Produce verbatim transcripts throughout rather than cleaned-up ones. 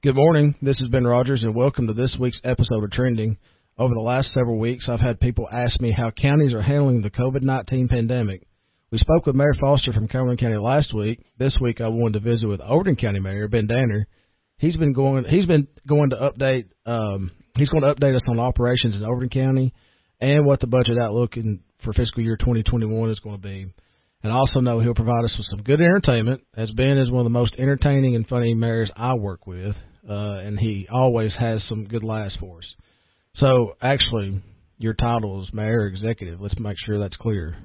Good morning. This is Ben Rogers, and welcome to this week's episode of Trending. Over the last several weeks, I've had people ask me how counties are handling the COVID nineteen pandemic. We spoke with Mayor Foster from Cumberland County last week. This week, I wanted to visit with Overton County Mayor Ben Danner. He's been going. He's been going to update. Um, he's going to update us on operations in Overton County and what the budget outlook in, for fiscal year twenty twenty-one is going to be. And I also know he'll provide us with some good entertainment, as Ben is one of the most entertaining and funny mayors I work with, uh, and he always has some good laughs for us. So, actually, your title is Mayor Executive. Let's make sure that's clear.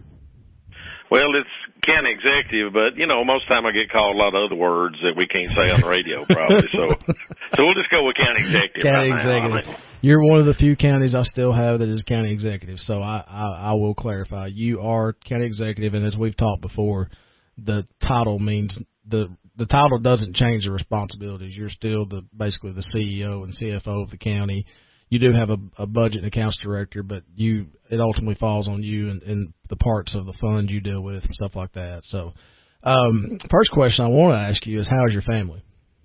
Well, it's county executive, but, you know, most of the time I get called a lot of other words that we can't say on the radio probably. So so we'll just go with county executive. County right executive. Now. You're one of the few counties I still have that is county executive. So I, I, I will clarify. You are county executive, and as we've talked before, the title means the the title doesn't change the responsibilities. You're still the basically the C E O and C F O of the county. You do have a, a budget and accounts director, but you it ultimately falls on you and, and the parts of the funds you deal with and stuff like that. So, um, first question I want to ask you is, how is your family?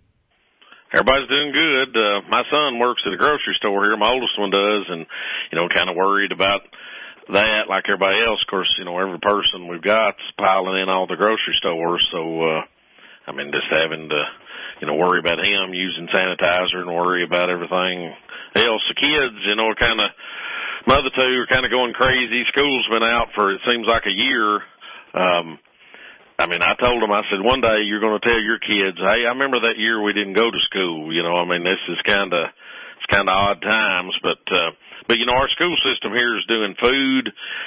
Everybody's doing good. Uh, my son works at a grocery store here. My oldest one does, and, you know, kind of worried about that like everybody else. Of course, you know, every person we've got's piling in all the grocery stores. So, uh, I mean, just having to, you know, worry about him using sanitizer and worry about everything else. The kids, you know, are kind of, my other two are kind of going crazy. School's been out for, it seems like a year. Um, I mean, I told them, I said, one day you're going to tell your kids, hey, I remember that year we didn't go to school. You know, I mean, this is kind of, it's kind of odd times, but, uh, but, you know, our school system here is doing food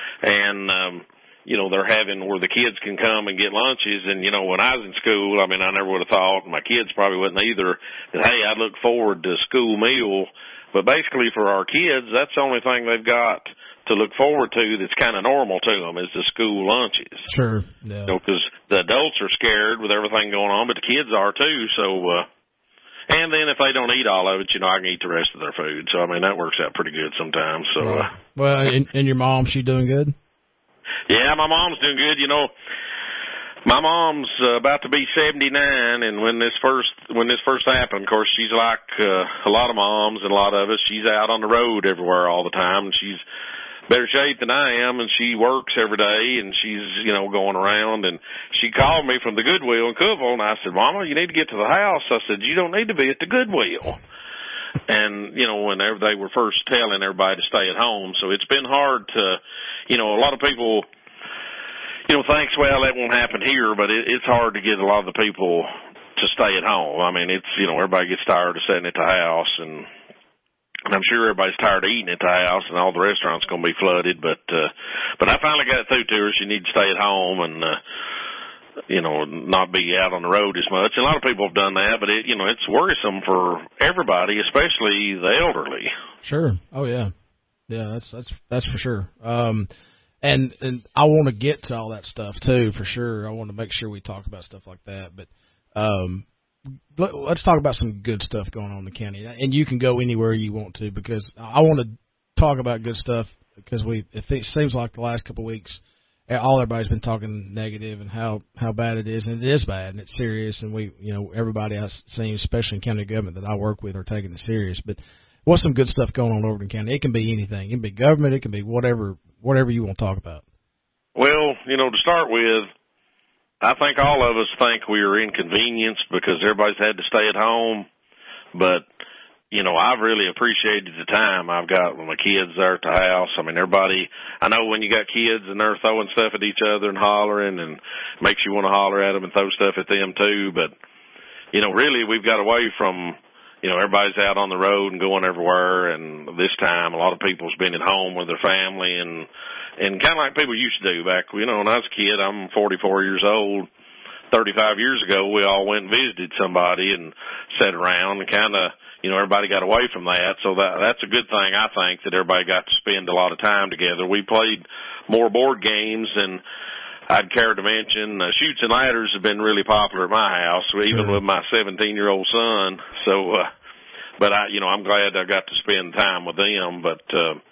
and, um, you know, they're having where the kids can come and get lunches. And, you know, when I was in school, I mean, I never would have thought, and my kids probably wouldn't either, that, hey, I look forward to a school meal. But basically for our kids, that's the only thing they've got to look forward to that's kind of normal to them is the school lunches. Sure. Yeah. You know, because the adults are scared with everything going on, but the kids are too. So, uh, and then if they don't eat all of it, you know, I can eat the rest of their food. So, I mean, that works out pretty good sometimes. So, uh, well, and, and your mom, she doing good? Yeah, my mom's doing good. You know, my mom's uh, about to be seventy-nine, and when this first when this first happened, of course, she's like uh, a lot of moms and a lot of us. She's out on the road everywhere all the time, and she's better shape than I am, and she works every day, and she's, you know, going around. And she called me from the Goodwill in Cookeville, and I said, Mama, you need to get to the house. I said, you don't need to be at the Goodwill. And, you know, whenever they were first telling everybody to stay at home. So it's been hard to, you know, a lot of people, you know, thinks, well, that won't happen here, but it, it's hard to get a lot of the people to stay at home. I mean, it's, you know, everybody gets tired of sitting at the house, and, and I'm sure everybody's tired of eating at the house, and all the restaurants going to be flooded. But, uh, but I finally got it through to her. She needs to stay at home and, uh, you know, not be out on the road as much. And a lot of people have done that, but it, you know, it's worrisome for everybody, especially the elderly. Sure. Oh yeah. Yeah, that's, that's, that's for sure. Um, and, and I want to get to all that stuff too, for sure. I want to make sure we talk about stuff like that, but, um, let, let's talk about some good stuff going on in the county. And you can go anywhere you want to, because I want to talk about good stuff, because we, it seems like the last couple of weeks, all everybody's been talking negative and how, how bad it is, and it is bad, and it's serious, and we, you know, everybody I've seen, especially in county government that I work with, are taking it serious. But what's some good stuff going on in Overton County? It can be anything. It can be government. It can be whatever, whatever you want to talk about. Well, you know, to start with, I think all of us think we are inconvenienced because everybody's had to stay at home, but you know, I've really appreciated the time I've got with my kids there at the house. I mean, everybody, I know when you got kids and they're throwing stuff at each other and hollering, and makes you want to holler at them and throw stuff at them too. But, you know, really we've got away from, you know, everybody's out on the road and going everywhere. And this time a lot of people's been at home with their family, and, and kind of like people used to do back, you know, when I was a kid. I'm forty-four years old. thirty-five years ago, we all went and visited somebody and sat around and kind of, you know, everybody got away from that. So that that's a good thing, I think, that everybody got to spend a lot of time together. We played more board games, and I'd care to mention uh, Chutes and Ladders have been really popular at my house, even sure. with my seventeen-year-old son. So, uh, but I, you know, I'm glad I got to spend time with them. But uh,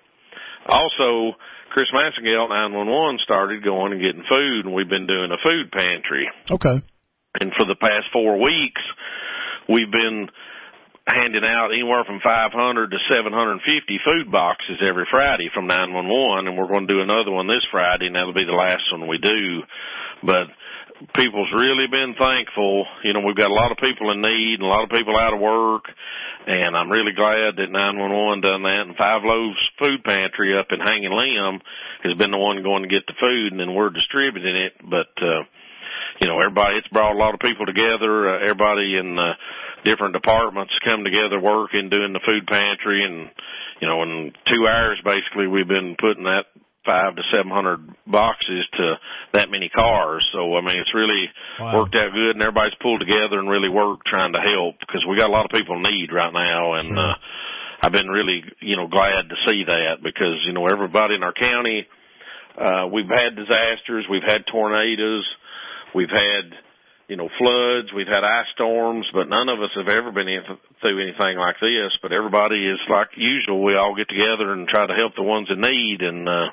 also, Chris Massengale at nine one one started going and getting food, and we've been doing a food pantry. Okay. And for the past four weeks, we've been handing out anywhere from five hundred to seven hundred fifty food boxes every Friday from nine one one, and we're going to do another one this Friday, and that'll be the last one we do. But people's really been thankful. You know, we've got a lot of people in need and a lot of people out of work, and I'm really glad that nine one one done that. And Five Loaves Food Pantry up in Hanging Limb has been the one going to get the food, and then we're distributing it. But, uh, you know, everybody, it's brought a lot of people together. Uh, everybody in uh, different departments come together working, doing the food pantry. And, you know, in two hours, basically, we've been putting that five to seven hundred boxes to that many cars. So, I mean, it's really wow. worked out good, and everybody's pulled together and really worked trying to help, because we got a lot of people in need right now. And, sure. uh, I've been really, you know, glad to see that, because, you know, everybody in our county, uh, we've had disasters, we've had tornadoes, we've had, you know, floods, we've had ice storms, but none of us have ever been in, through anything like this. But everybody is like usual. We all get together and try to help the ones in need, and, uh,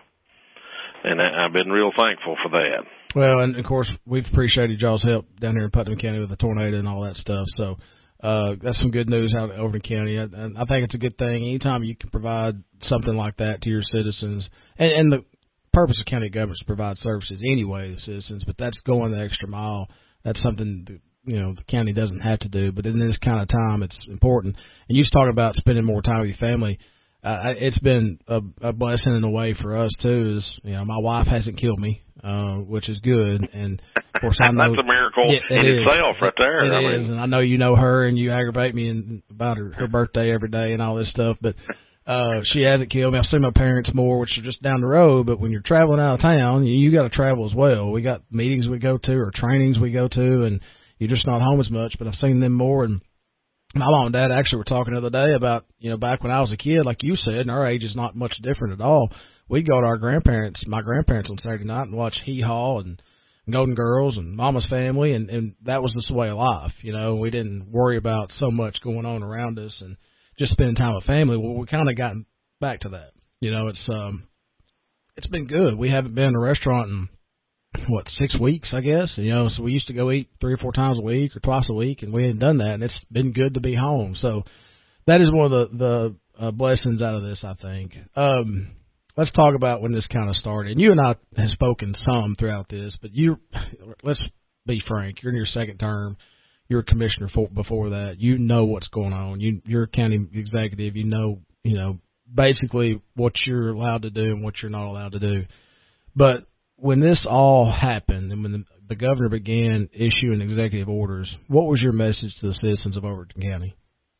and I've been real thankful for that. Well, and, of course, we've appreciated y'all's help down here in Putnam County with the tornado and all that stuff. So uh, that's some good news out over in the county. And I think it's a good thing anytime you can provide something like that to your citizens. And, and the purpose of county government is to provide services anyway to the citizens, but that's going the extra mile. That's something that, you know, the county doesn't have to do. But in this kind of time, it's important. And you was talking about spending more time with your family. Uh, it's been a, a blessing in a way for us too. Is, you know, my wife hasn't killed me, uh, which is good, and of course I know that's a miracle it, it in is. itself, right there. It, it I is, mean. and I know you know her, and you aggravate me in, about her, her birthday every day and all this stuff. But uh, she hasn't killed me. I've seen my parents more, which are just down the road. But when you're traveling out of town, you, you got to travel as well. We got meetings we go to or trainings we go to, and you're just not home as much. But I've seen them more. And my mom and dad actually were talking the other day about, you know, back when I was a kid, like you said, and our age is not much different at all. We'd go to our grandparents, my grandparents on Saturday night and watch Hee Haw and Golden Girls and Mama's Family, and, and that was just the way of life. You know, we didn't worry about so much going on around us and just spending time with family. Well, we kind of gotten back to that. You know, it's um, it's been good. We haven't been in a restaurant in, what, six weeks, I guess. You know, so we used to go eat three or four times a week or twice a week, and we hadn't done that, and it's been good to be home. So that is one of the, the uh, blessings out of this, I think. Um, let's talk about when this kind of started. And you and I have spoken some throughout this, but you, let's be frank, you're in your second term. You're a commissioner for, before that. You know what's going on. You, you're a county executive. You know, you know, basically what you're allowed to do and what you're not allowed to do. But when this all happened and when the, the governor began issuing executive orders, what was your message to the citizens of Overton County?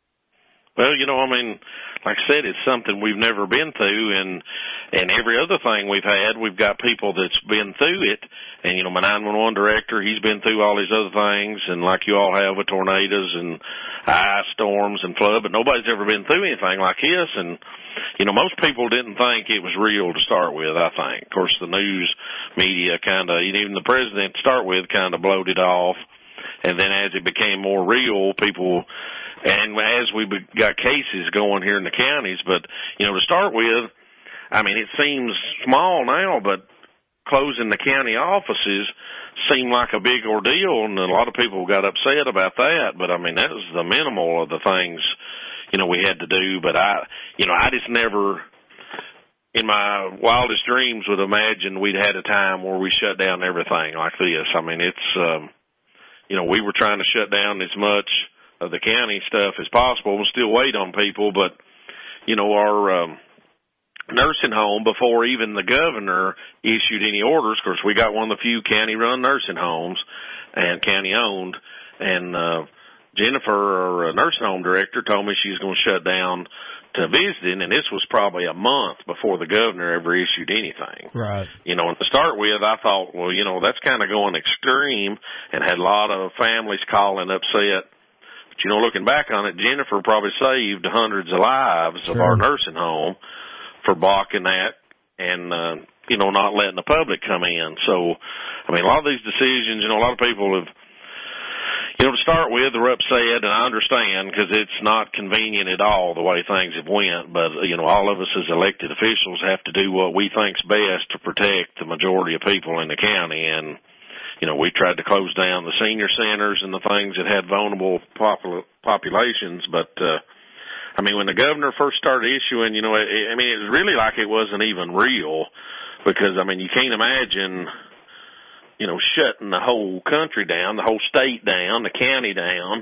Well, you know, I mean, like I said, it's something we've never been through, and and every other thing we've had, we've got people that's been through it. And, you know, my nine one one director, he's been through all these other things, and like you all have with tornadoes and ice storms and flood, but nobody's ever been through anything like this. And, you know, most people didn't think it was real to start with, I think. Of course, the news media kind of, even the president to start with, kind of blowed it off. And then as it became more real, people, and as we got cases going here in the counties, but, you know, to start with, I mean, it seems small now, but closing the county offices seemed like a big ordeal, and a lot of people got upset about that. But, I mean, that was the minimal of the things, you know, we had to do. But I, you know, I just never, in my wildest dreams, would imagine we'd had a time where we shut down everything like this. I mean, it's, um, you know, we were trying to shut down as much of the county stuff as possible. We'll still wait on people, but, you know, our um, nursing home, before even the governor issued any orders, of course, we got one of the few county-run nursing homes and county-owned, and uh, Jennifer, our nursing home director, told me she's going to shut down to visiting, and this was probably a month before the governor ever issued anything. Right. You know, and to start with, I thought, well, you know, that's kind of going extreme, and had a lot of families calling upset. But, you know, looking back on it, Jennifer probably saved hundreds of lives sure. of our nursing home for blocking that and, uh, you know, not letting the public come in. So, I mean, a lot of these decisions, you know, a lot of people have, you know, to start with, they're upset, and I understand, because it's not convenient at all the way things have went. But, you know, all of us as elected officials have to do what we think's best to protect the majority of people in the county. And, you know, we tried to close down the senior centers and the things that had vulnerable popul- populations. But, uh, I mean, when the governor first started issuing, you know, it, I mean, it was really like it wasn't even real because, I mean, you can't imagine, you know, shutting the whole country down, the whole state down, the county down.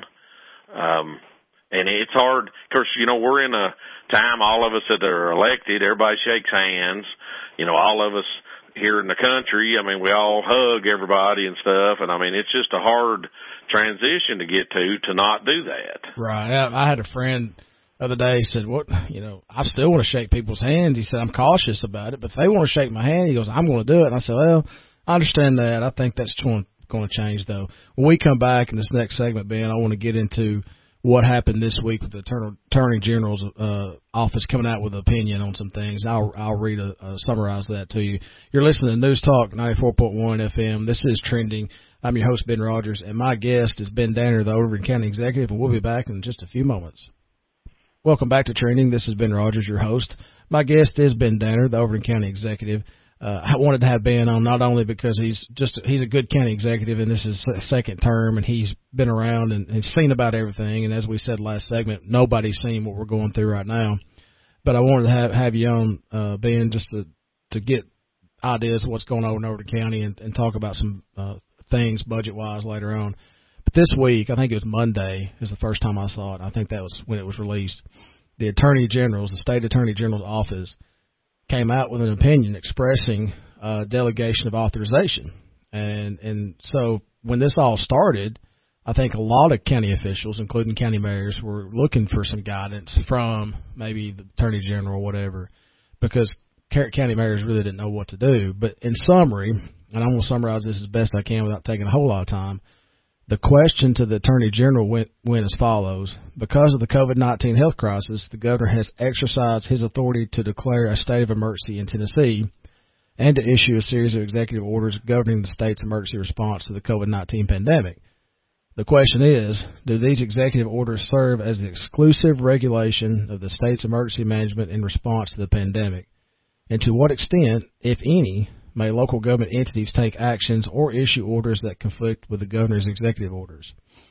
Um, and it's hard. Of course, you know, we're in a time, all of us that are elected, everybody shakes hands. You know, all of us here in the country, I mean, we all hug everybody and stuff. And, I mean, it's just a hard transition to get to, to not do that. Right. I, I had a friend the other day said, what, you know, I still want to shake people's hands. He said, I'm cautious about it, but if they want to shake my hand, he goes, I'm going to do it. And I said, well, I understand that. I think that's going to change, though. When we come back in this next segment, Ben, I want to get into what happened this week with the Attorney General's uh, office coming out with an opinion on some things. I'll I'll read a, a summarize that to you. You're listening to News Talk ninety-four point one F M. This is Trending. I'm your host, Ben Rogers, and my guest is Ben Danner, the Overton County Executive, and we'll be back in just a few moments. Welcome back to Trending. This is Ben Rogers, your host. My guest is Ben Danner, the Overton County Executive. Uh, I wanted to have Ben on not only because he's just he's a good county executive and this is his second term and he's been around and, and seen about everything. And as we said last segment, nobody's seen what we're going through right now. But I wanted to have, have you on, uh, Ben, just to, to get ideas of what's going on in Overton County and, and talk about some uh, things budget-wise later on. But this week, I think it was Monday, is the first time I saw it. I think that was when it was released. The Attorney General's, the State Attorney General's office, came out with an opinion expressing uh, delegation of authorization. And and so when this all started, I think a lot of county officials, including county mayors, were looking for some guidance from maybe the Attorney General or whatever, because county mayors really didn't know what to do. But in summary, and I'm going to summarize this as best I can without taking a whole lot of time, the question to the Attorney General went, went as follows. Because of the COVID nineteen health crisis, the governor has exercised his authority to declare a state of emergency in Tennessee and to issue a series of executive orders governing the state's emergency response to the COVID nineteen pandemic. The question is, do these executive orders serve as the exclusive regulation of the state's emergency management in response to the pandemic? And to what extent, if any, may local government entities take actions or issue orders that conflict with the governor's executive orders?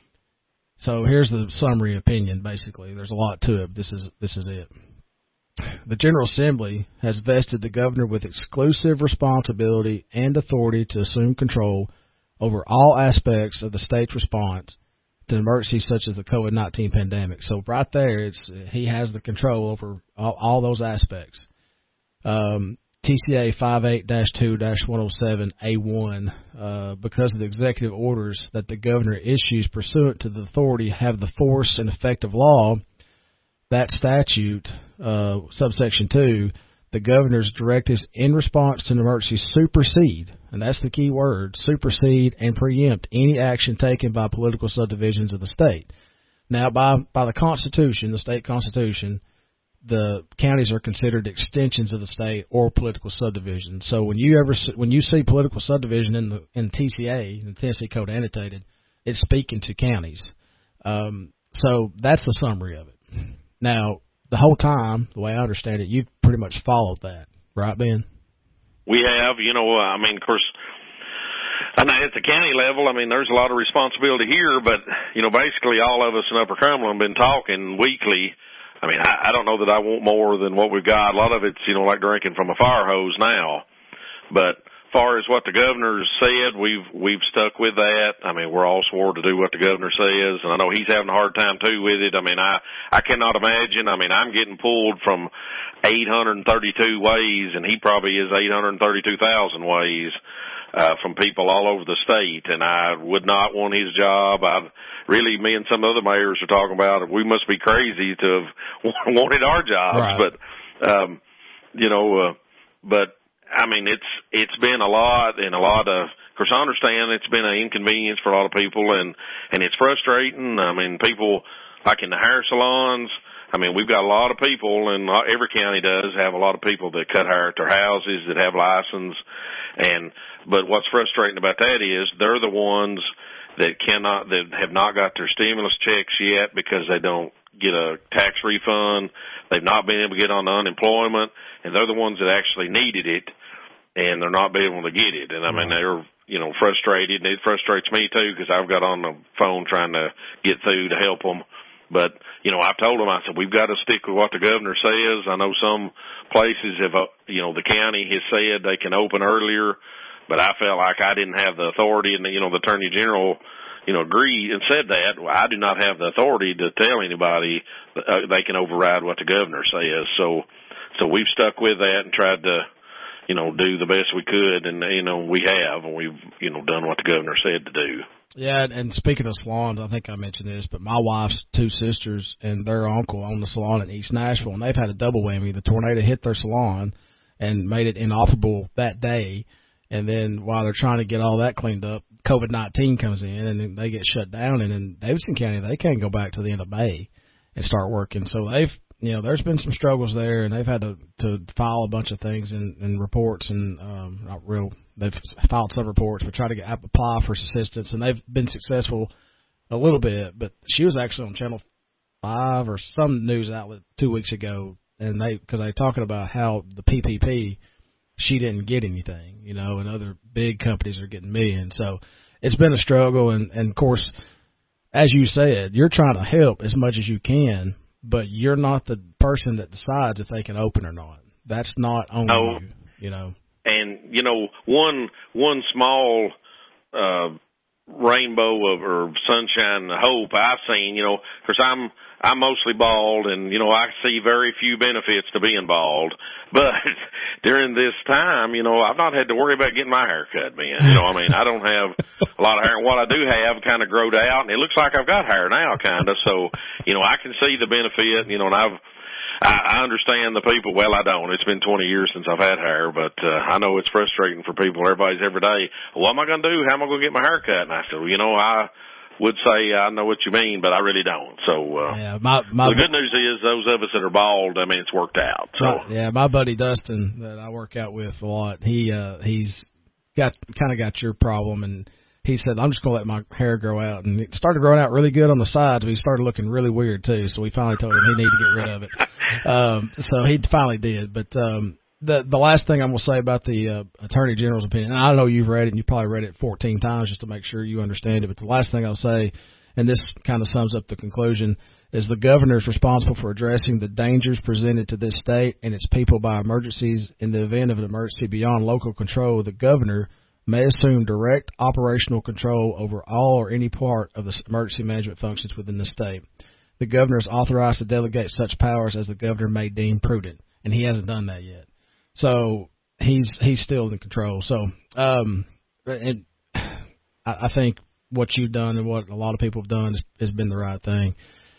So here's the summary opinion, basically. There's a lot to it. This is this is it. The General Assembly has vested the governor with exclusive responsibility and authority to assume control over all aspects of the state's response to emergencies such as the COVID nineteen pandemic. So right there, it's he has the control over all, all those aspects. Um, T C A fifty-eight dash two dash one oh seven A one, uh, because of the executive orders that the governor issues pursuant to the authority have the force and effect of law, that statute, uh, subsection two, the governor's directives in response to an emergency supersede, and that's the key word, supersede and preempt any action taken by political subdivisions of the state. Now, by, by the Constitution, the state Constitution, the counties are considered extensions of the state or political subdivision. So when you ever when you see political subdivision in the in T C A, in the Tennessee Code Annotated, it's speaking to counties. Um, so that's the summary of it. Now, the whole time, the way I understand it, you've pretty much followed that, right, Ben? We have, you know, I mean, of course, I mean, at the county level, I mean, there's a lot of responsibility here, but, you know, basically all of us in Upper Cumberland have been talking weekly. I mean, I, I don't know that I want more than what we've got. A lot of it's, you know, like drinking from a fire hose now. But as far as what the governor said, we've we've stuck with that. I mean, we're all swore to do what the governor says, and I know he's having a hard time too with it. I mean, I I cannot imagine. I mean, I'm getting pulled from eight hundred thirty-two ways, and he probably is eight hundred thirty-two thousand ways. Uh, from people all over the state, and I would not want his job. I really, me and some other mayors are talking about it. We must be crazy to have wanted our jobs, right. but, um, you know, uh, but I mean, it's, it's been a lot and a lot of, of course, I understand it's been an inconvenience for a lot of people, and, and it's frustrating. I mean, people, like in the hair salons, I mean, we've got a lot of people, and every county does have a lot of people that cut hair at their houses that have license. And, but what's frustrating about that is they're the ones that cannot, that have not got their stimulus checks yet because they don't get a tax refund. They've not been able to get on the unemployment, and they're the ones that actually needed it, and they're not being able to get it. And I mean, they're, you know, frustrated, and it frustrates me too because I've got on the phone trying to get through to help them. But, you know, I've told them, I said, we've got to stick with what the governor says. I know some places have, uh, you know, the county has said they can open earlier, but I felt like I didn't have the authority, and, you know, the Attorney General, you know, agreed and said that. I do not have the authority to tell anybody uh, they can override what the governor says. So, so we've stuck with that and tried to, you know, do the best we could, and, you know, we have, and we've, you know, done what the governor said to do. Yeah, and speaking of salons, I think I mentioned this, but my wife's two sisters and their uncle own the salon in East Nashville, and they've had a double whammy. The tornado hit their salon and made it inoperable that day, and then while they're trying to get all that cleaned up, COVID nineteen comes in, and then they get shut down, and in Davidson County, they can't go back to the end of May and start working. So they've, you know, there's been some struggles there, and they've had to, to file a bunch of things and, and reports, and um, not real. They've filed some reports, but try to get apply for assistance, and they've been successful a little bit. But she was actually on Channel Five or some news outlet two weeks ago, and they because they talking about how the P P P, she didn't get anything, you know, and other big companies are getting millions. So it's been a struggle, and, and of course, as you said, you're trying to help as much as you can, but you're not the person that decides if they can open or not. That's not on no. you, you know. And, you know, one one small uh, rainbow of or sunshine hope I've seen, you know, because I'm I'm mostly bald, and, you know, I see very few benefits to being bald. But during this time, you know, I've not had to worry about getting my hair cut, man. You know, I mean, I don't have a lot of hair. And what I do have kind of growed out, and it looks like I've got hair now, kind of. So, you know, I can see the benefit, you know, and I've I, I understand the people. Well, I don't. It's been twenty years since I've had hair, but uh, I know it's frustrating for people. Everybody's every day, what am I going to do? How am I going to get my hair cut? And I said, well, you know, I would say I know what you mean, but I really don't. So uh, yeah, my, my, the good news is those of us that are bald, I mean, it's worked out. So my, yeah, my buddy Dustin that I work out with a lot, he uh, he's got kind of got your problem, and he said, I'm just going to let my hair grow out. And it started growing out really good on the sides, but he started looking really weird, too. So we finally told him he needed to get rid of it. Um, so he finally did. But um, the the last thing I'm going to say about the uh, Attorney General's opinion, and I know you've read it, and you probably read it fourteen times just to make sure you understand it. But the last thing I'll say, and this kind of sums up the conclusion, is the governor is responsible for addressing the dangers presented to this state and its people by emergencies. In the event of an emergency beyond local control, the governor may assume direct operational control over all or any part of the emergency management functions within the state. The governor is authorized to delegate such powers as the governor may deem prudent, and he hasn't done that yet. So he's he's still in control. So um, and I, I think what you've done and what a lot of people have done has, has been the right thing.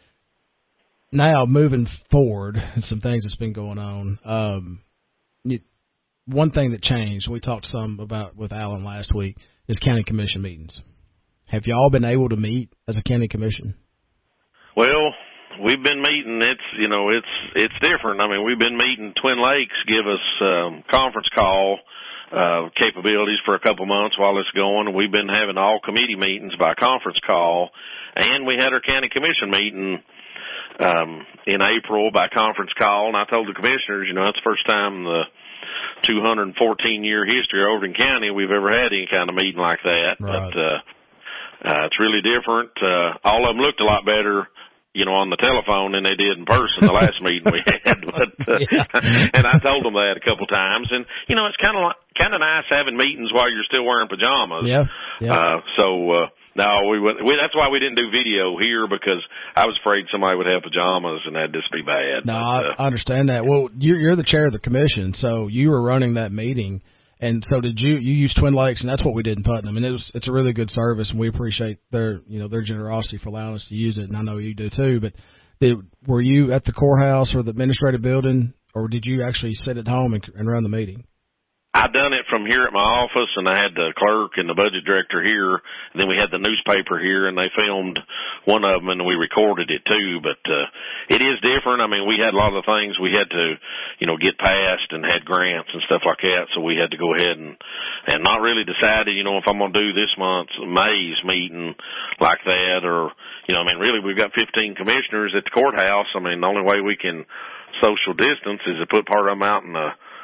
Now, moving forward, and some things that's been going on, um, you, one thing that changed, we talked some about with Alan last week, is county commission meetings. Have y'all been able to meet as a county commission? Well, we've been meeting. It's, you know, it's it's different. I mean, we've been meeting. Twin Lakes give us um, conference call uh, capabilities for a couple months while it's going, and we've been having all committee meetings by conference call, and we had our county commission meeting um, in April by conference call, and I told the commissioners, you know, that's the first time in the two hundred fourteen year history of Overton County we've ever had any kind of meeting like that. Right. But uh, uh, it's really different. Uh, all of them looked a lot better, you know, on the telephone than they did in person the last meeting we had. But uh, yeah. And I told them that a couple times. And you know, it's kind of like, kind of nice having meetings while you're still wearing pajamas. Yeah. yeah. Uh, so uh, no, we, we that's why we didn't do video here, because I was afraid somebody would have pajamas and that'd just be bad. No, but, I, uh, I understand that. Well, you're, you're the chair of the commission, so you were running that meeting. And so did you? You used Twin Lakes, and that's what we did in Putnam. And it was it's a really good service, and we appreciate their you know their generosity for allowing us to use it. And I know you do too. But did, were you at the courthouse or the administrative building, or did you actually sit at home and, and run the meeting? I done it from here at my office, and I had the clerk and the budget director here, and then we had the newspaper here, and they filmed one of them, and we recorded it too. But uh, it is different. I mean, we had a lot of the things we had to, you know, get past, and had grants and stuff like that, so we had to go ahead and and not really decided, you know, if I'm going to do this month's May's meeting like that, or, you know, I mean, really we've got fifteen commissioners at the courthouse. I mean, the only way we can social distance is to put part of them out in the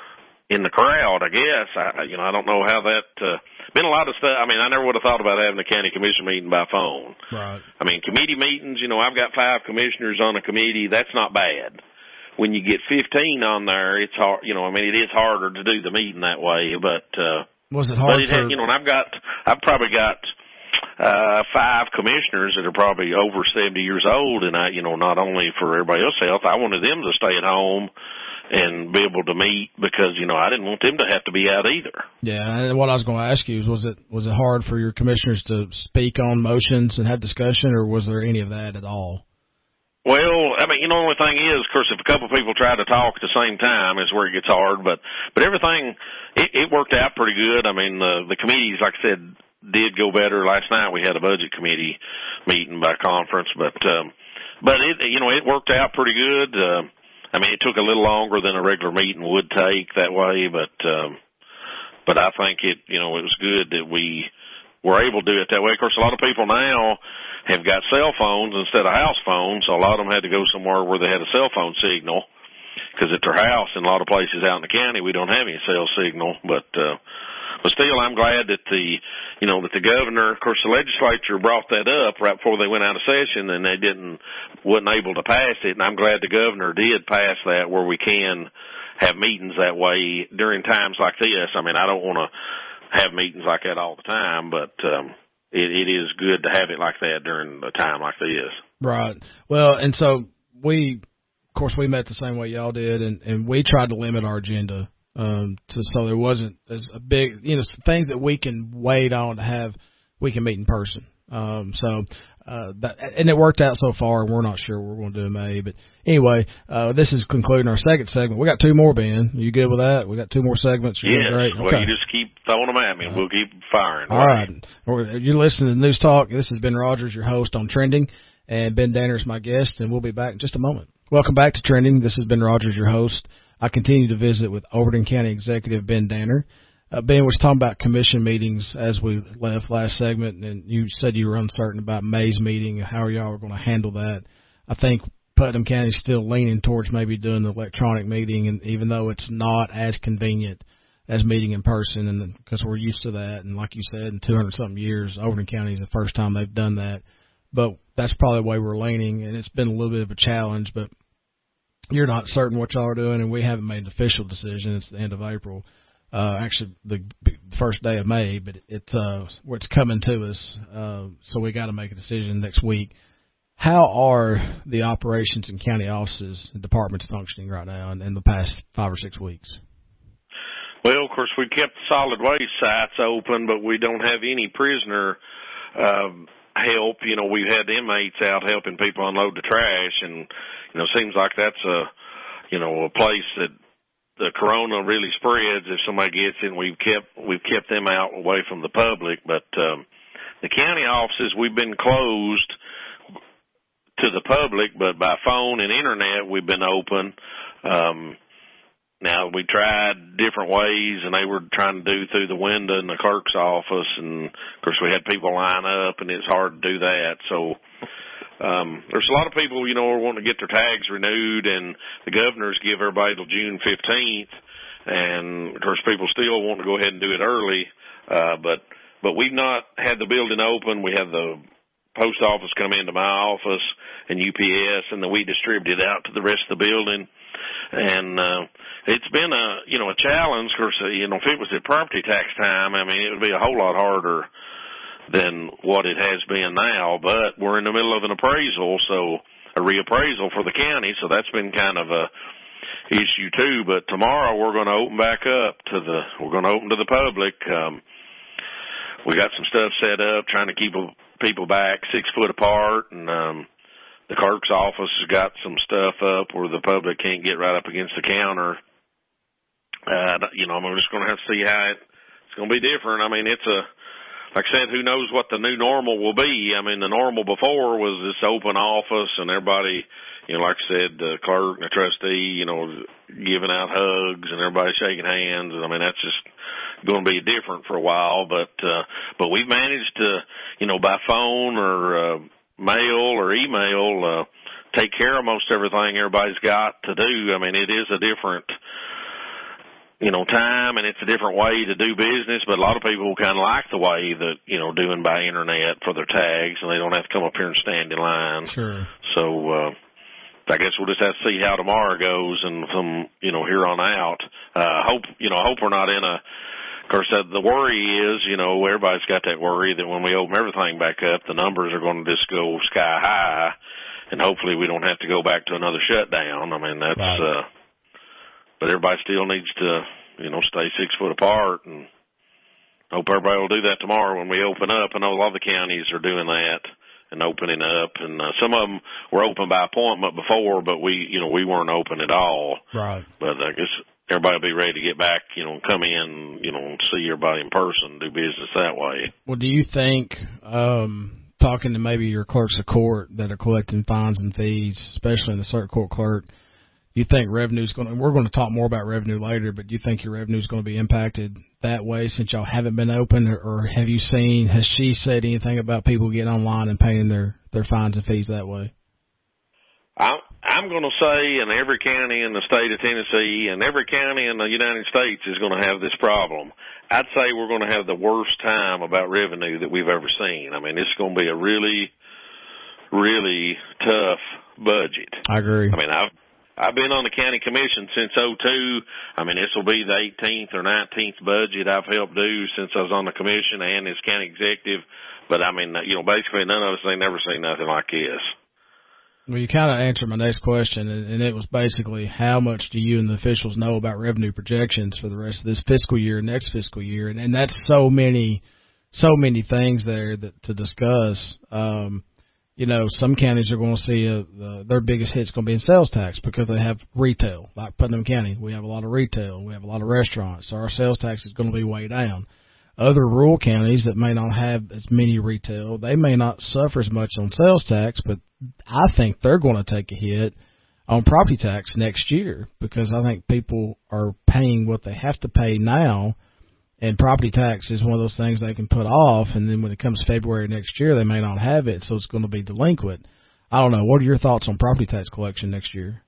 in the crowd, I guess. I, you know, I don't know how that, uh, been a lot of stuff. I mean, I never would have thought about having a county commission meeting by phone. Right. I mean, committee meetings, you know, I've got five commissioners on a committee. That's not bad. When you get fifteen on there, it's hard, you know, I mean, it is harder to do the meeting that way, but, uh, was it hard but it for, had, you know, and I've got, I've probably got, uh, five commissioners that are probably over seventy years old, and I, you know, not only for everybody else's health, I wanted them to stay at home and be able to meet because, you know, I didn't want them to have to be out either. Yeah, and what I was going to ask you is, was it was it hard for your commissioners to speak on motions and have discussion, or was there any of that at all? Well, I mean, you know, the only thing is, of course, if a couple of people try to talk at the same time is where it gets hard, but but everything, it, it worked out pretty good. I mean, the, the committees, like I said, did go better. Last night we had a budget committee meeting by conference, but, um, but it, you know, it worked out pretty good. Uh, I mean, it took a little longer than a regular meeting would take that way, but, um, but I think it, you know, it was good that we were able to do it that way. Of course, a lot of people now have got cell phones instead of house phones, so a lot of them had to go somewhere where they had a cell phone signal, because at their house in a lot of places out in the county we don't have any cell signal, but, uh, but still I'm glad that the, you know, that the governor, of course the legislature brought that up right before they went out of session and they didn't, wasn't able to pass it, and I'm glad the governor did pass that where we can have meetings that way during times like this. I mean, I don't want to have meetings like that all the time, but, um, it, it is good to have it like that during a time like this. Right. Well, and so we, of course, we met the same way y'all did, and, and we tried to limit our agenda um, to so there wasn't as a big, you know, things that we can wait on to have, we can meet in person. Um, so, uh, that, and it worked out so far, and we're not sure what we're going to do in May. But anyway, uh, this is concluding our second segment. We got two more, Ben. You good with that? We got two more segments. You're yes. Great. Well, okay. you just keep throwing them at me, and we'll keep firing. All right. right. You're listening to News Talk. This is Ben Rogers, your host on Trending, and Ben Danner is my guest, and we'll be back in just a moment. Welcome back to Trending. This is Ben Rogers, your host. I continue to visit with Overton County Executive Ben Danner. Uh, Ben was talking about commission meetings as we left last segment, and you said you were uncertain about May's meeting and how y'all were going to handle that. I think Putnam County is still leaning towards maybe doing the electronic meeting, and even though it's not as convenient as meeting in person, and because we're used to that, and like you said, in two hundred something years, Overton County is the first time they've done that. But that's probably the way we're leaning, and it's been a little bit of a challenge. But you're not certain what y'all are doing, and we haven't made an official decision. It's the end of April. Uh, actually, the first day of May, but it's uh, where it's coming to us. Uh, so we got to make a decision next week. How are the operations in county offices and departments functioning right now in, in the past five or six weeks? Well, of course, we kept the solid waste sites open, but we don't have any prisoner um, help. You know, we've had inmates out helping people unload the trash, and you know, it seems like that's a you know a place that the corona really spreads if somebody gets in. We've kept we've kept them out away from the public, but um, the county offices, we've been closed to the public, but by phone and internet we've been open. Um, now we tried different ways, and they were trying to do through the window in the clerk's office, and of course we had people line up, and it's hard to do that. So Um, there's a lot of people, you know, are wanting to get their tags renewed, and the governors give everybody till June fifteenth, and of course people still want to go ahead and do it early, uh, but, but we've not had the building open. We had the post office come into my office and U P S, and then we distributed out to the rest of the building. And, uh, it's been a, you know, a challenge. Of course, you know, if it was at property tax time, I mean, it would be a whole lot harder than what it has been now, but we're in the middle of an appraisal, so a reappraisal for the county, so that's been kind of a issue too. But tomorrow we're going to open back up to the, we're going to open to the public. Um, we got some stuff set up, trying to keep people back six foot apart, and um, the clerk's office has got some stuff up where the public can't get right up against the counter. Uh, you know, I'm just going to have to see how it, it's going to be different. I mean, it's a, like I said, who knows what the new normal will be. I mean, the normal before was this open office and everybody, you know, like I said, the clerk and the trustee, you know, giving out hugs and everybody shaking hands. And I mean, that's just going to be different for a while. But, uh, but we've managed to, you know, by phone or, uh, mail or email, uh, take care of most everything everybody's got to do. I mean, it is a different, you know, time, and it's a different way to do business, but a lot of people kind of like the way that, you know, doing by internet for their tags, and they don't have to come up here and stand in line. Sure. So, uh, I guess we'll just have to see how tomorrow goes, and from, you know, here on out, uh, hope, you know, hope we're not in a, of course, uh, the worry is, you know, everybody's got that worry that when we open everything back up, the numbers are going to just go sky high, and hopefully we don't have to go back to another shutdown. I mean, that's, right. uh, but everybody still needs to, you know, stay six foot apart, and hope everybody will do that tomorrow when we open up. I know a lot of the counties are doing that and opening up, and uh, some of them were open by appointment before, but we, you know, we weren't open at all. Right. But I guess everybody will be ready to get back, you know, come in, you know, and see everybody in person, do business that way. Well, do you think, um, talking to maybe your clerks of court that are collecting fines and fees, especially in the circuit court clerk, you think revenue's going to, we're going to talk more about revenue later, but do you think your revenue's going to be impacted that way since y'all haven't been open, or, or have you seen, has she said anything about people getting online and paying their, their fines and fees that way? I'm, I'm going to say in every county in the state of Tennessee and every county in the United States is going to have this problem. I'd say we're going to have the worst time about revenue that we've ever seen. I mean, it's going to be a really, really tough budget. I agree. I mean, I've, I've been on the county commission since oh two. I mean, this will be the eighteenth or nineteenth budget I've helped do since I was on the commission and as county executive. But, I mean, you know, basically none of us ain't never seen nothing like this. Well, you kind of answered my next question, and it was basically how much do you and the officials know about revenue projections for the rest of this fiscal year, next fiscal year, and, and that's so many, so many things there that to discuss. Um, you know, some counties are going to see a, the, their biggest hit's going to be in sales tax because they have retail. Like Putnam County, we have a lot of retail, we have a lot of restaurants, so our sales tax is going to be way down. Other rural counties that may not have as many retail, they may not suffer as much on sales tax, but I think they're going to take a hit on property tax next year because I think people are paying what they have to pay now, and property tax is one of those things they can put off, and then when it comes February next year, they may not have it, so it's going to be delinquent. I don't know. What are your thoughts on property tax collection next year?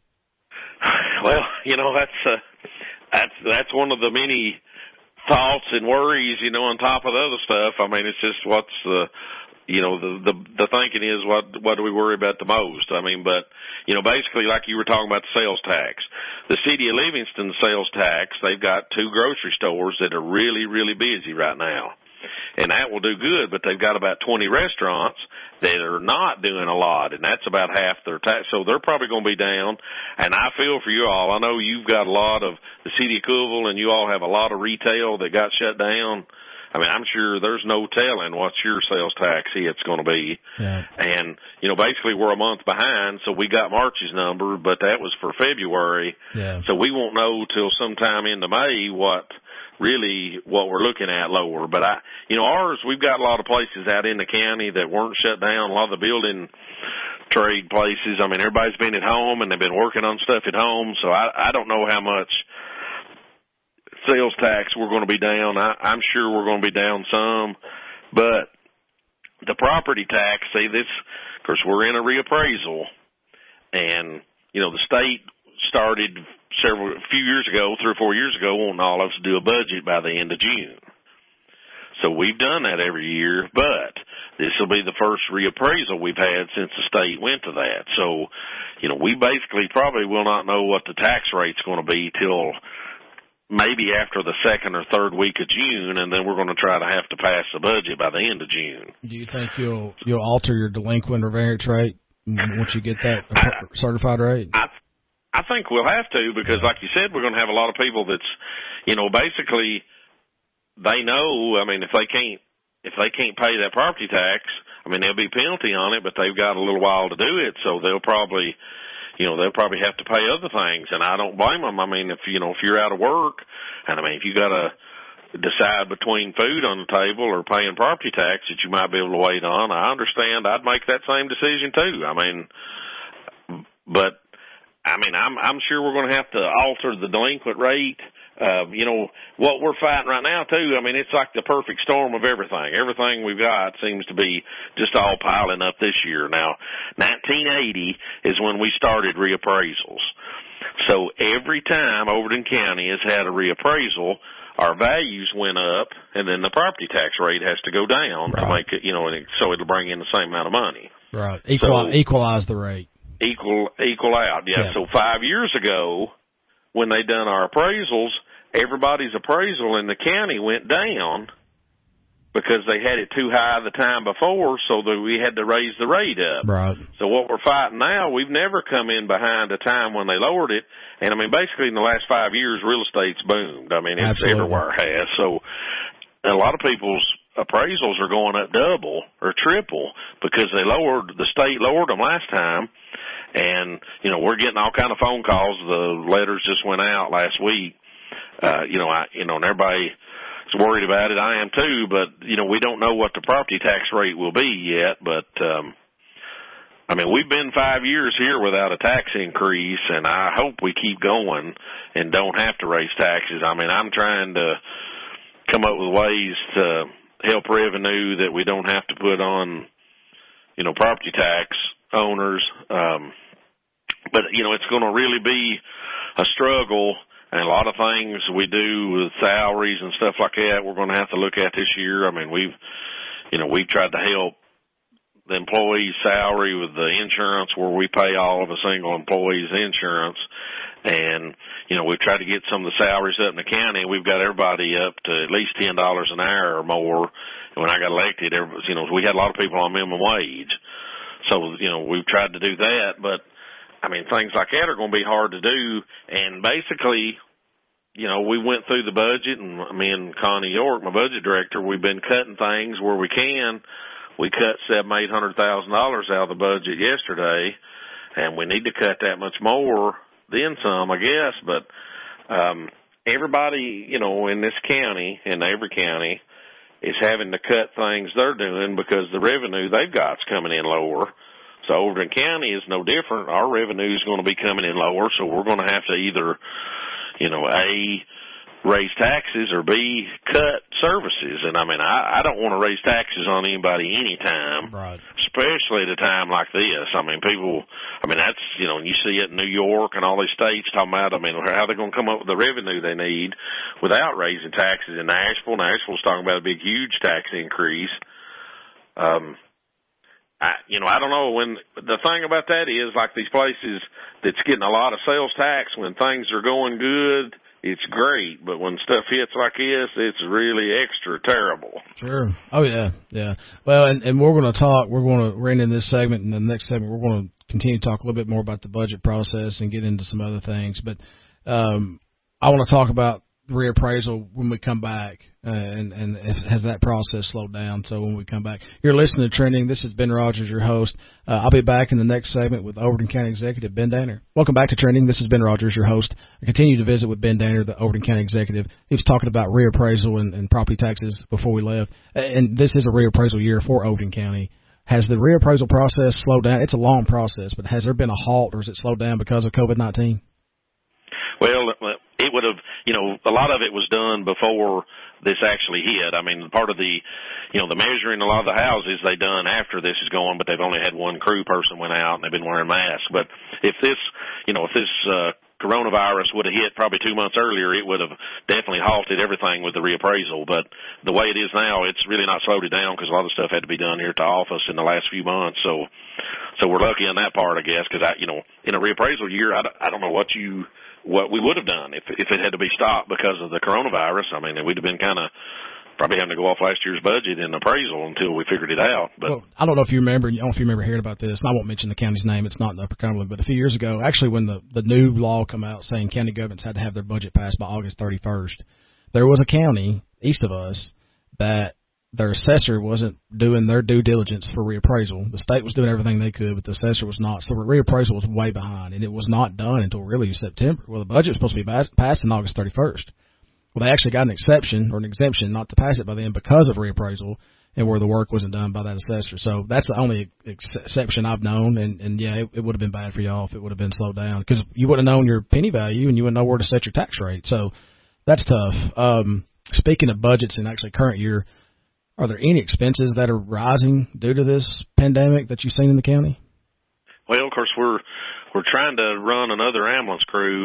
Well, you know, that's uh, that's that's one of the many thoughts and worries, you know, on top of the other stuff. I mean, it's just what's the, you know, the, the, the thinking is what, what do we worry about the most? I mean, but, you know, basically like you were talking about the sales tax, the city of Livingston sales tax, they've got two grocery stores that are really, really busy right now. And that will do good, but they've got about twenty restaurants that are not doing a lot, and that's about half their tax. So they're probably going to be down. And I feel for you all. I know you've got a lot of the city of Cookeville, and you all have a lot of retail that got shut down. I mean, I'm sure there's no telling what your sales tax hit's going to be. Yeah. And, you know, basically we're a month behind, so we got March's number, but that was for February. Yeah. So we won't know till sometime into May what really what we're looking at lower. But I, you know, ours, we've got a lot of places out in the county that weren't shut down, a lot of the building trade places. I mean, everybody's been at home and they've been working on stuff at home. So I, I don't know how much sales tax we're going to be down. I, I'm sure we're going to be down some, but the property tax, see this, of course, we're in a reappraisal, and, you know, the state started several, a few years ago, three or four years ago, wanting all of us to do a budget by the end of June. So we've done that every year, but this will be the first reappraisal we've had since the state went to that. So, you know, we basically probably will not know what the tax rate's going to be till maybe after the second or third week of June, and then we're going to try to have to pass the budget by the end of June. Do you think you'll you'll alter your delinquent or variance rate once you get that certified rate? I I think we'll have to because, like you said, we're going to have a lot of people that's, you know, basically they know. I mean, if they can't if they can't pay that property tax, I mean, there'll be a penalty on it, but they've got a little while to do it, so they'll probably. You know, they'll probably have to pay other things, and I don't blame them. I mean, if, you know, if you're out of work, and I mean, if you got to decide between food on the table or paying property tax that you might be able to wait on, I understand. I'd make that same decision too. I mean, but, I mean, I'm, I'm sure we're going to have to alter the delinquent rate. Uh, you know, what we're fighting right now, too, I mean, it's like the perfect storm of everything. Everything we've got seems to be just all piling up this year. Now, nineteen eighty is when we started reappraisals. So every time Overton County has had a reappraisal, our values went up, and then the property tax rate has to go down right. to make it, you know, so it'll bring in the same amount of money. Right. Equal, so, equalize the rate. Equal, equal out. Yeah. yeah. So five years ago, when they done our appraisals, everybody's appraisal in the county went down because they had it too high the time before, so that we had to raise the rate up. Right. So what we're fighting now, we've never come in behind a time when they lowered it. And, I mean, basically in the last five years, real estate's boomed. I mean, it's Absolutely. everywhere has. So a lot of people's appraisals are going up double or triple because they lowered, the state lowered them last time. And, you know, we're getting all kind of phone calls. The letters just went out last week. Uh, you know, I, you know, and everybody is worried about it. I am too, but, you know, we don't know what the property tax rate will be yet. But, um, I mean, we've been five years here without a tax increase, and I hope we keep going and don't have to raise taxes. I mean, I'm trying to come up with ways to help revenue that we don't have to put on, you know, property tax owners. Um, but, you know, it's going to really be a struggle, and a lot of things we do with salaries and stuff like that we're going to have to look at this year. I mean, we've, you know, we've tried to help the employee's salary with the insurance where we pay all of a single employee's insurance. And, you know, we've tried to get some of the salaries up in the county. We've got everybody up to at least ten dollars an hour or more. And when I got elected, you know, we had a lot of people on minimum wage. So, you know, we've tried to do that. But, I mean, things like that are going to be hard to do. And basically, you know, we went through the budget, and me and Connie York, my budget director, we've been cutting things where we can. We cut seven, eight hundred thousand dollars out of the budget yesterday, and we need to cut that much more, then some, I guess. But um, everybody, you know, in this county, in every county, is having to cut things they're doing because the revenue they've got's coming in lower. So Overton County is no different. Our revenue is going to be coming in lower, so we're going to have to either, you know, A, raise taxes, or B, cut services. And, I mean, I, I don't want to raise taxes on anybody anytime, right. especially at a time like this. I mean, people, I mean, that's, you know, you see it in New York and all these states talking about, I mean, how they're going to come up with the revenue they need without raising taxes. In Nashville, Nashville's talking about a big, huge tax increase. Um, I, you know, I don't know when, the thing about that is, like these places that's getting a lot of sales tax, when things are going good, it's great, but when stuff hits like this, it's really extra terrible. Sure. Oh, yeah, yeah. Well, and, and we're going to talk, we're going to, we're in this segment, and the next segment we're going to continue to talk a little bit more about the budget process and get into some other things. But um, I want to talk about reappraisal when we come back, uh, and, and has that process slowed down? So when we come back, you're listening to Trending. This is Ben Rogers, your host. Uh, I'll be back in the next segment with Overton County Executive Ben Danner. Welcome back to Trending. This is Ben Rogers, your host. I continue to visit with Ben Danner, the Overton County Executive. He was talking about reappraisal and, and property taxes before we left, and this is a reappraisal year for Overton County. Has the reappraisal process slowed down? It's a long process, but has there been a halt, or has it slowed down because of COVID nineteen? Well, it would have, you know, a lot of it was done before this actually hit. I mean, part of the, you know, the measuring a lot of the houses they done after this is going, but they've only had one crew person went out and they've been wearing masks. But if this, you know, if this uh, coronavirus would have hit probably two months earlier, it would have definitely halted everything with the reappraisal. But the way it is now, it's really not slowed it down because a lot of stuff had to be done here at the office in the last few months. So, so we're lucky on that part, I guess, because I, you know, in a reappraisal year, I, I don't know what you. what we would have done if if it had to be stopped because of the coronavirus. I mean, we'd have been kind of probably having to go off last year's budget in appraisal until we figured it out. But well, I don't know if you remember. I don't know if you remember hearing about this. And I won't mention the county's name. It's not in Upper Cumberland. But a few years ago, actually, when the the new law came out saying county governments had to have their budget passed by August thirty-first, there was a county east of us that their assessor wasn't doing their due diligence for reappraisal. The state was doing everything they could, but the assessor was not. So the reappraisal was way behind, and it was not done until really September. Well, the budget was supposed to be passed on August thirty-first. Well, they actually got an exception or an exemption not to pass it by then because of reappraisal and where the work wasn't done by that assessor. So that's the only ex- exception I've known, and, and yeah, it, it would have been bad for y'all if it would have been slowed down because you wouldn't have known your penny value and you wouldn't know where to set your tax rate. So that's tough. Um, speaking of budgets in actually current year, are there any expenses that are rising due to this pandemic that you've seen in the county? Well, of course, we're we're trying to run another ambulance crew,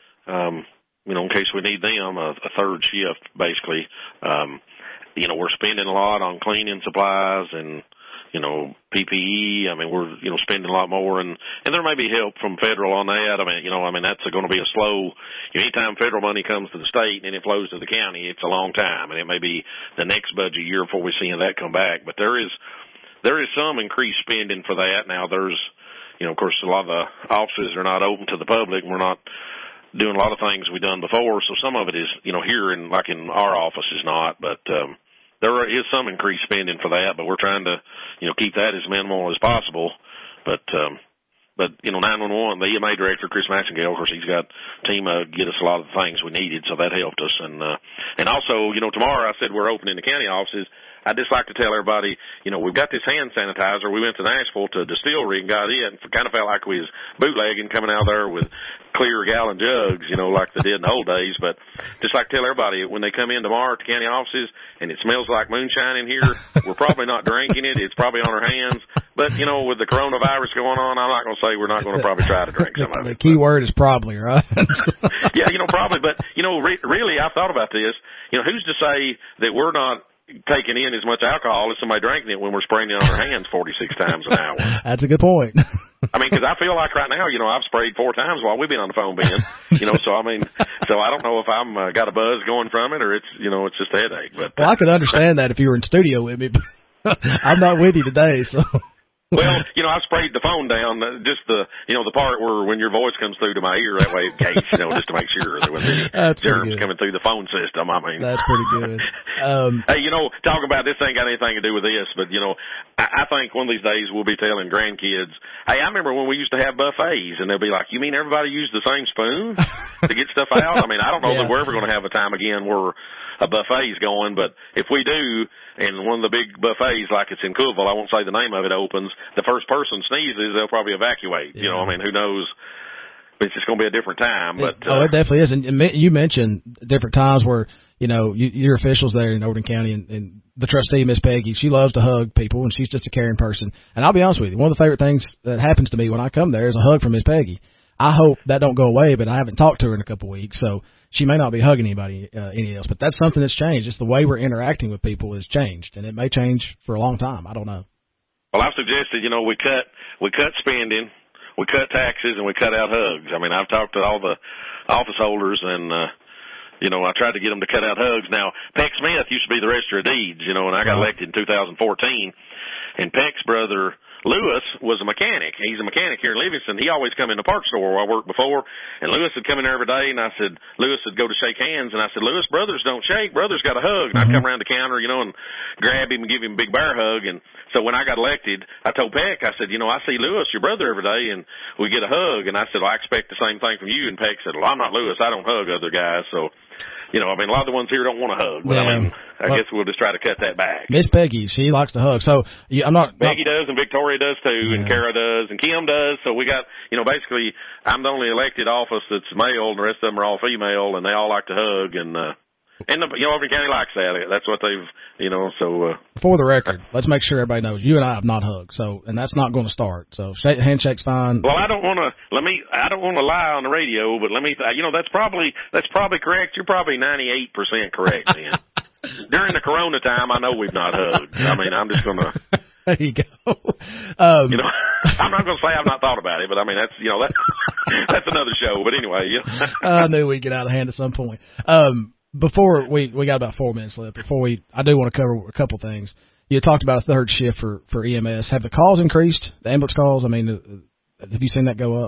um, you know, in case we need them, a, a third shift, basically. Um, you know, we're spending a lot on cleaning supplies and, you know, P P E. I mean, we're, you know, spending a lot more, and, and there may be help from federal on that. I mean, you know, I mean, that's going to be a slow, you know, anytime federal money comes to the state and it flows to the county, it's a long time, and it may be the next budget year before we see that come back. But there is, there is some increased spending for that. Now, there's, you know, of course, a lot of the offices are not open to the public, and we're not doing a lot of things we've done before, so some of it is, you know, here in, like in our office is not, but, um, there is some increased spending for that, but we're trying to, you know, keep that as minimal as possible. But, um, but, you know, nine one one, the E M A director, Chris Maxingale, of course, he's got a team uh, get us a lot of the things we needed, so that helped us. And, uh, and also, you know, tomorrow I said we're opening the county offices. I'd just like to tell everybody, you know, we've got this hand sanitizer. We went to Nashville to a distillery and got it, and kind of felt like we was bootlegging, coming out there with clear gallon jugs, you know, like they did in the old days. But just like to tell everybody, when they come in tomorrow to county offices and it smells like moonshine in here, we're probably not drinking it. It's probably on our hands. But, you know, with the coronavirus going on, I'm not going to say we're not going to probably try to drink some of it. The key word is probably, right? Yeah, you know, probably. But, you know, re- really, I've thought about this. You know, who's to say that we're not taking in as much alcohol as somebody drinking it when we're spraying it on our hands forty-six times an hour? That's a good point. I mean, because I feel like right now, you know, I've sprayed four times while we've been on the phone, Ben. You know, so I mean, so I don't know if I'm uh, got a buzz going from it or it's, you know, it's just a headache. But well, I could understand that if you were in studio with me, but I'm not with you today, so. Well, you know, I sprayed the phone down, uh, just the, you know, the part where when your voice comes through to my ear, that way in case, you know, just to make sure there wasn't any That's germs coming through the phone system. I mean, that's pretty good. Um, hey, you know, talk about this ain't got anything to do with this, but, you know, I, I think one of these days we'll be telling grandkids, hey, I remember when we used to have buffets, and they'll be like, you mean everybody used the same spoon to get stuff out? I mean, I don't know yeah. that we're ever going to have a time again where a buffet's going, but if we do, and one of the big buffets, like it's in Cookeville, I won't say the name of it, opens, the first person sneezes, they'll probably evacuate. Yeah. You know, I mean, who knows? It's just going to be a different time. But it, oh, uh, it definitely is. And you mentioned different times where, you know, you, your officials there in Overton County and, and the trustee, Miss Peggy, she loves to hug people, and she's just a caring person. And I'll be honest with you, one of the favorite things that happens to me when I come there is a hug from Miss Peggy. I hope that don't go away, but I haven't talked to her in a couple of weeks, so she may not be hugging anybody uh, any else. But that's something that's changed. Just the way we're interacting with people has changed, and it may change for a long time. I don't know. Well, I've suggested, you know, we cut we cut spending, we cut taxes, and we cut out hugs. I mean, I've talked to all the office holders, and uh, you know, I tried to get them to cut out hugs. Now, Peck Smith used to be the Register of Deeds, you know, and I got elected in two thousand fourteen, and Peck's brother Lewis was a mechanic. He's a mechanic here in Livingston. He always come in the parts store where I worked before, and Lewis would come in there every day, and I said, Lewis would go to shake hands, and I said, Lewis, brothers don't shake. Brothers got a hug. And mm-hmm. I'd come around the counter, you know, and grab him and give him a big bear hug. And so when I got elected, I told Peck, I said, you know, I see Lewis, your brother, every day, and we get a hug. And I said, well, I expect the same thing from you. And Peck said, well, I'm not Lewis. I don't hug other guys. So, you know, I mean, a lot of the ones here don't want to hug. But, yeah. I mean, I well, guess we'll just try to cut that back. Miss Peggy, she likes to hug. So I'm not. Peggy not, does, and Victoria does too, yeah. and Kara does, and Kim does. So we got, you know, basically, I'm the only elected office that's male, and the rest of them are all female, and they all like to hug. And, uh, and the, you know, Overton County likes that. That's what they've, you know, so. Uh, For the record, let's make sure everybody knows you and I have not hugged. So, and that's not going to start. So, shake, handshake's fine. Well, I don't want to, let me, I don't want to lie on the radio, but let me, you know, that's probably, that's probably correct. You're probably ninety-eight percent correct, man. During the corona time, I know we've not hugged. I mean, I'm just going to. There you go. Um, you know, I'm not going to say I've not thought about it, but I mean, that's, you know, that, that's another show. But anyway, you know. I knew we'd get out of hand at some point. Um, before we, we got about four minutes left. Before we, I do want to cover a couple things. You talked about a third shift for, for E M S. Have the calls increased? The ambulance calls? I mean, uh, have you seen that go up?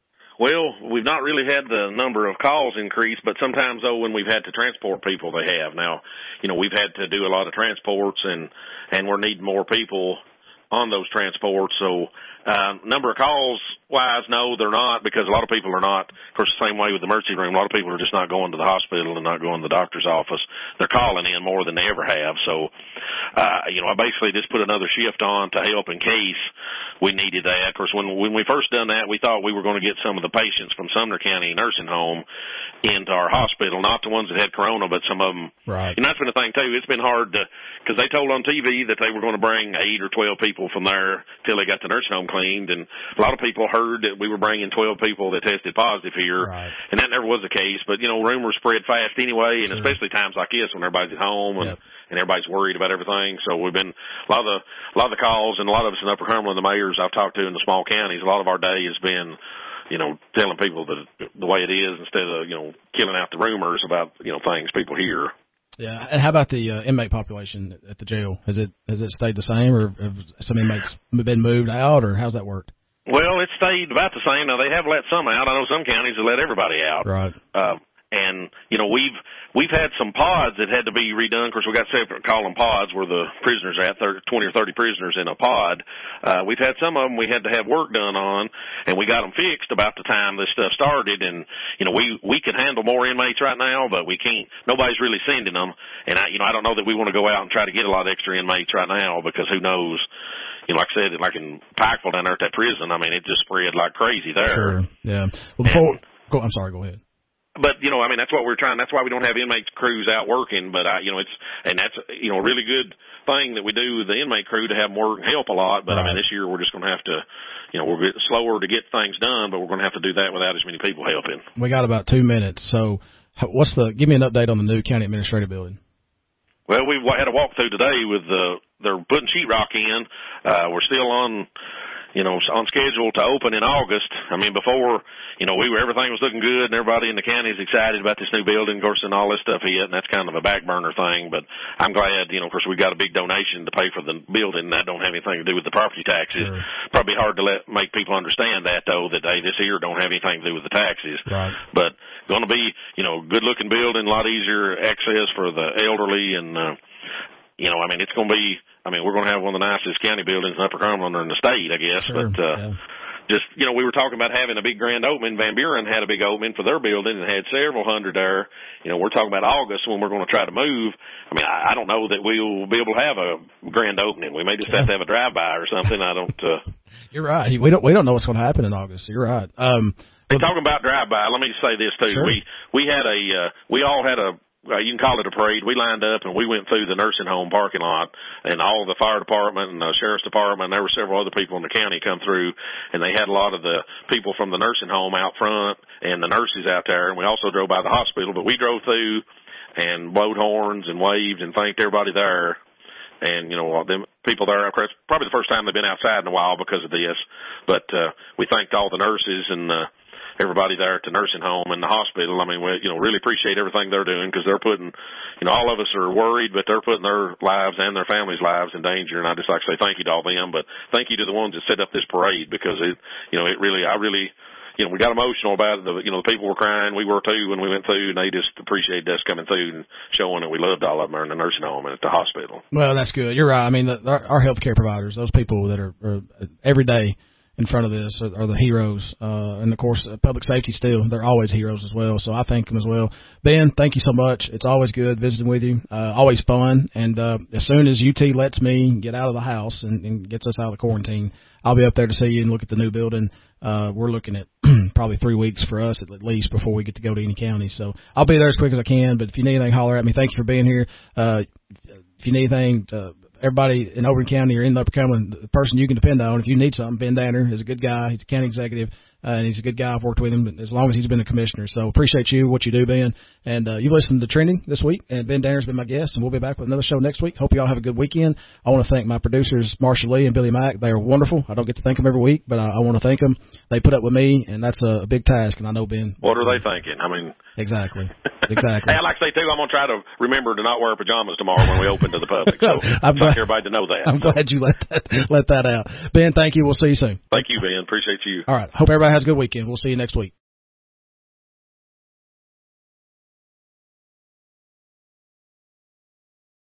Well, we've not really had the number of calls increase, but sometimes, though, when we've had to transport people, they have. Now, you know, we've had to do a lot of transports, and, and we're needing more people on those transports. So, uh, number of calls wise, no, they're not, because a lot of people are not, of course, the same way with the emergency room. A lot of people are just not going to the hospital and not going to the doctor's office. They're calling in more than they ever have. So, uh, you know, I basically just put another shift on to help in case we needed that. Of course, when, when we first done that, we thought we were going to get some of the patients from Sumner County Nursing Home, into our hospital, not the ones that had corona, but some of them. Right. And that's been the thing, too. It's been hard to, because they told on T V that they were going to bring eight or twelve people from there till they got the nursing home cleaned. And a lot of people heard that we were bringing twelve people that tested positive here. Right. And that never was the case. But, you know, rumors spread fast anyway, and sure. especially times like this when everybody's at home and, yep. and everybody's worried about everything. So we've been, a lot of the, a lot of the calls and a lot of us in Upper Cumberland, the mayors I've talked to in the small counties, a lot of our day has been, you know, telling people that the way it is instead of, you know, killing out the rumors about, you know, things people hear. Yeah. And how about the uh, inmate population at the jail? Has it has it stayed the same, or have some inmates been moved out, or how's that worked? Well, it stayed about the same. Now, they have let some out. I know some counties have let everybody out. Right. Uh, and, you know, we've we've had some pods that had to be redone. Of course, we got separate, call them pods, where the prisoners are at, thirty, twenty or thirty prisoners in a pod. Uh, we've had some of them we had to have work done on, and we got them fixed about the time this stuff started. And, you know, we we could handle more inmates right now, but we can't. Nobody's really sending them. And, I, you know, I don't know that we want to go out and try to get a lot of extra inmates right now, because who knows. You know, like I said, like in Pikeville down there at that prison, I mean, it just spread like crazy there. Sure, yeah. Well, before, and, go, I'm sorry, go ahead. But, you know, I mean, that's what we're trying. That's why we don't have inmate crews out working. But, I, you know, it's, and that's, you know, a really good thing that we do with the inmate crew to have more help a lot. But, right. I mean, this year we're just going to have to, you know, we're a bit slower to get things done, but we're going to have to do that without as many people helping. We got about two minutes. So what's the, give me an update on the new county administrative building. Well, we had a walkthrough today with the, they're putting sheetrock in. Uh, we're still on, you know, on schedule to open in August. I mean, before, you know, we were, everything was looking good and everybody in the county is excited about this new building, of course, and all this stuff hit, and that's kind of a back burner thing. But I'm glad, you know, of course, we got a big donation to pay for the building, and that don't have anything to do with the property taxes. Sure. Probably hard to let, make people understand that, though, that, hey, this here don't have anything to do with the taxes. Right. But going to be, you know, good looking building, a lot easier access for the elderly, and, uh, you know, I mean, it's going to be, I mean, we're going to have one of the nicest county buildings in Upper Cumberland or in the state, I guess. Sure, but, uh, yeah. just, you know, we were talking about having a big grand opening. Van Buren had a big opening for their building and had several hundred there. You know, we're talking about August when we're going to try to move. I mean, I, I don't know that we'll be able to have a grand opening. We may just yeah. have to have a drive-by or something. I don't, uh. You're right. We don't, we don't know what's going to happen in August. You're right. Um, well, talking about drive-by, let me say this too. Sure. We, we had a, uh, we all had a, Uh, you can call it a parade. We lined up and we went through the nursing home parking lot, and all the fire department and the sheriff's department, and there were several other people in the county come through, and they had a lot of the people from the nursing home out front and the nurses out there, and we also drove by the hospital, but we drove through and blowed horns and waved and thanked everybody there. And, you know, them people there, of course, probably the first time they've been outside in a while because of this, but uh, we thanked all the nurses and uh, everybody there at the nursing home and the hospital. I mean, we, you know, really appreciate everything they're doing, because they're putting, you know, all of us are worried, but they're putting their lives and their families' lives in danger. And I just like to say thank you to all them, but thank you to the ones that set up this parade, because it, you know, it really, I really, you know, we got emotional about it. The, you know, the people were crying. We were too when we went through, and they just appreciated us coming through and showing that we loved all of them in the nursing home and at the hospital. Well, that's good. You're right. I mean, the, our, our healthcare providers, those people that are, are every day in front of this are, are the heroes. Uh, and of course, uh, public safety still, they're always heroes as well. So I thank them as well. Ben, thank you so much. It's always good visiting with you. Uh, always fun. And, uh, as soon as U T lets me get out of the house and, and gets us out of the quarantine, I'll be up there to see you and look at the new building. Uh, we're looking at probably three weeks for us at least before we get to go to any county. So I'll be there as quick as I can. But if you need anything, holler at me. Thank you for being here. Uh, if you need anything, uh, everybody in Overton County or in the Upper Cumberland, the person you can depend on, if you need something, Ben Danner is a good guy. He's a county executive, uh, and he's a good guy. I've worked with him as long as he's been a commissioner. So appreciate you, what you do, Ben. And uh, you've listened to Trending this week, and Ben Danner's been my guest, and we'll be back with another show next week. Hope you all have a good weekend. I want to thank my producers, Marsha Lee and Billy Mack. They are wonderful. I don't get to thank them every week, but I, I want to thank them. They put up with me, and that's a, a big task, and I know Ben. What are they thinking? I mean, exactly. Exactly. Hey, I like to say, too, I'm going to try to remember to not wear pajamas tomorrow when we open to the public. So I'm I'd glad, like everybody to know that. I'm glad you let that, let that out. Ben, thank you. We'll see you soon. Thank you, Ben. Appreciate you. All right. Hope everybody has a good weekend. We'll see you next week.